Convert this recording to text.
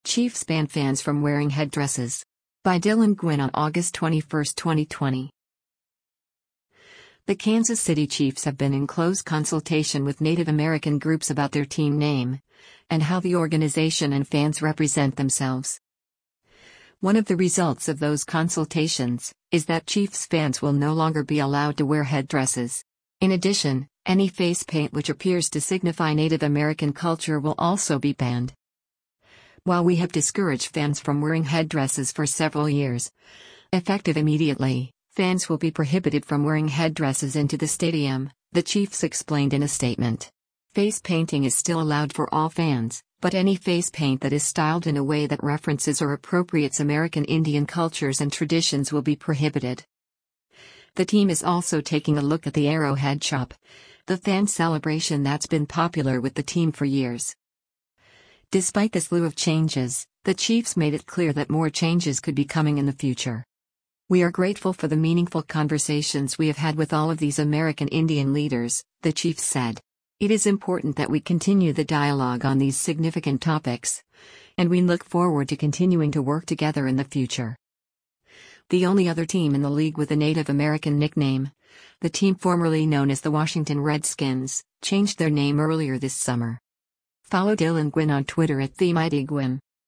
Chiefs ban fans from wearing headdresses. By Dylan Gwynn on August 21, 2020. The Kansas City Chiefs have been in close consultation with Native American groups about their team name and how the organization and fans represent themselves. One of the results of those consultations is that Chiefs fans will no longer be allowed to wear headdresses. In addition, any face paint which appears to signify Native American culture will also be banned. While we have discouraged fans from wearing headdresses for several years, effective immediately, fans will be prohibited from wearing headdresses into the stadium, the Chiefs explained in a statement. Face painting is still allowed for all fans, but any face paint that is styled in a way that references or appropriates American Indian cultures and traditions will be prohibited. The team is also taking a look at the Arrowhead Chop, the fan celebration that's been popular with the team for years. Despite this slew of changes, the Chiefs made it clear that more changes could be coming in the future. We are grateful for the meaningful conversations we have had with all of these American Indian leaders, the Chiefs said. It is important that we continue the dialogue on these significant topics, and we look forward to continuing to work together in the future. The only other team in the league with a Native American nickname, the team formerly known as the Washington Redskins, changed their name earlier this summer. Follow Dylan Gwynn on Twitter @TheMightyGwynn.